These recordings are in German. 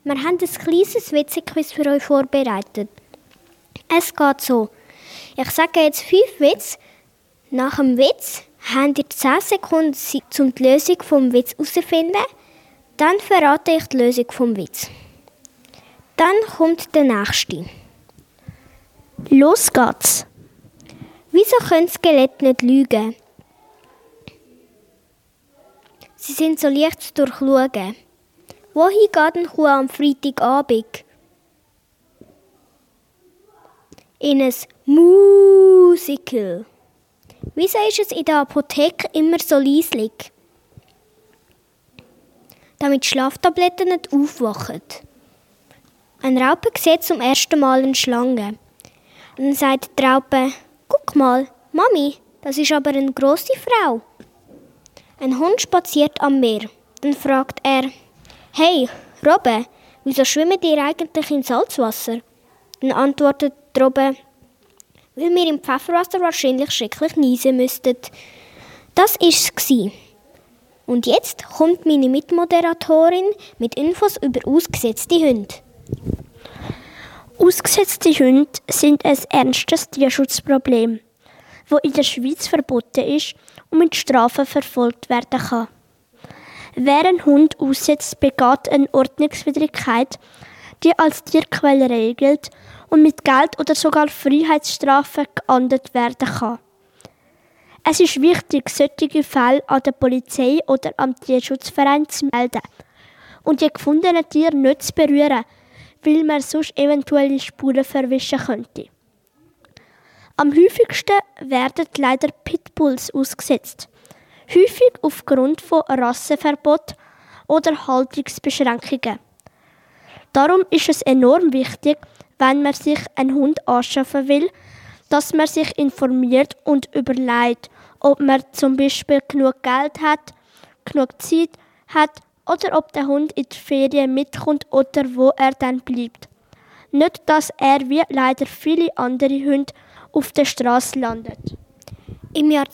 Wir haben ein kleines Witzequiz für euch vorbereitet. Es geht so. Ich sage jetzt 5 Witze. Nach dem Witz habt ihr 10 Sekunden Zeit, um die Lösung des Witzes herauszufinden. Dann verrate ich die Lösung des Witzes. Dann kommt der nächste. Los geht's. Wieso können Skelette nicht lügen? Sie sind so leicht zu durchschauen. Wohin geht eine Kuh am Freitagabend? In ein Musical. Wieso ist es in der Apotheke immer so leislich? Damit Schlaftabletten nicht aufwachen. Ein Raupe sieht zum ersten Mal eine Schlange. Und dann sagt die Raupe: «Guck mal, Mami, das ist aber eine grosse Frau.» Ein Hund spaziert am Meer. Dann fragt er: «Hey, Robbe, wieso schwimmt ihr eigentlich im Salzwasser?» Dann antwortet die Robbe: «Weil wir im Pfefferwasser wahrscheinlich schrecklich niesen müssten.» Das war es. Und jetzt kommt meine Mitmoderatorin mit Infos über ausgesetzte Hunde. Ausgesetzte Hunde sind ein ernstes Tierschutzproblem, das in der Schweiz verboten ist und mit Strafen verfolgt werden kann. Wer einen Hund aussetzt, begeht eine Ordnungswidrigkeit, die als Tierquälerei gilt und mit Geld oder sogar Freiheitsstrafen geahndet werden kann. Es ist wichtig, solche Fälle an der Polizei oder am Tierschutzverein zu melden und die gefundenen Tiere nicht zu berühren, weil man sonst eventuelle Spuren verwischen könnte. Am häufigsten werden leider Pitbulls ausgesetzt, häufig aufgrund von Rassenverbot oder Haltungsbeschränkungen. Darum ist es enorm wichtig, wenn man sich einen Hund anschaffen will, dass man sich informiert und überlegt, ob man zum Beispiel genug Geld hat, genug Zeit hat oder ob der Hund in die Ferien mitkommt oder wo er dann bleibt. Nicht, dass er wie leider viele andere Hunde auf der Straße landet. Im Jahr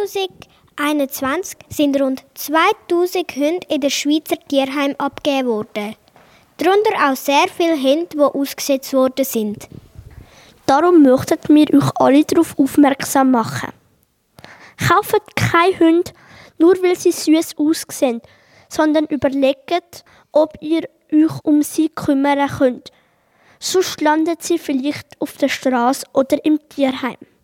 2021 sind rund 2000 Hunde in der Schweizer Tierheim abgegeben worden. Darunter auch sehr viele Hunde, die ausgesetzt worden sind. Darum möchten wir euch alle darauf aufmerksam machen. Kauft keinen Hund, nur weil sie süß aussehen, sondern überlegt, ob ihr euch um sie kümmern könnt. Sonst landet sie vielleicht auf der Straße oder im Tierheim.